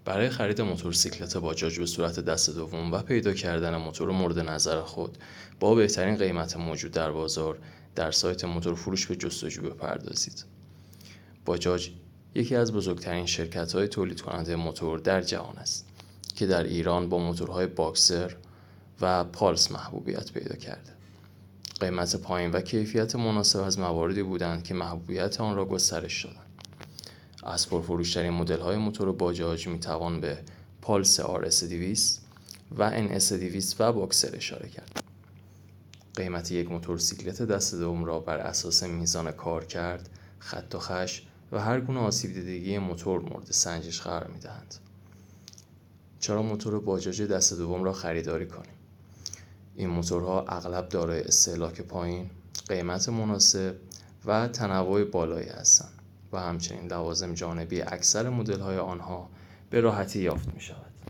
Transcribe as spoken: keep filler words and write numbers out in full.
برای خرید موتورسیکلت باجاج به صورت دست دوم و پیدا کردن موتور مورد نظر خود با بهترین قیمت موجود در بازار در سایت موتور فروش به جستجو بپردازید. باجاج یکی از بزرگترین شرکت‌های تولید کننده موتور در جهان است که در ایران با موتورهای باکسر و پالس محبوبیت پیدا کرده. قیمت پایین و کیفیت مناسب از مواردی بودند که محبوبیت آن را گسترش دادند. از پرفروش‌ترین مدل‌های موتور باجاج می‌توان به پالس آر اس دویست و ان اس دویست و باکسر اشاره کرد. قیمت یک موتورسیکلت دست دوم را بر اساس میزان کارکرد، خط و خش و هر گونه آسیب دیدگی موتور مورد سنجش قرار می‌دهند. چرا موتور باجاج دست دوم را خریداری کنیم؟ این موتورها اغلب دارای استهلاک پایین، قیمت مناسب و تنوع بالایی هستند و همچنین لوازم جانبی اکثر مدل‌های آنها به راحتی یافت می‌شود.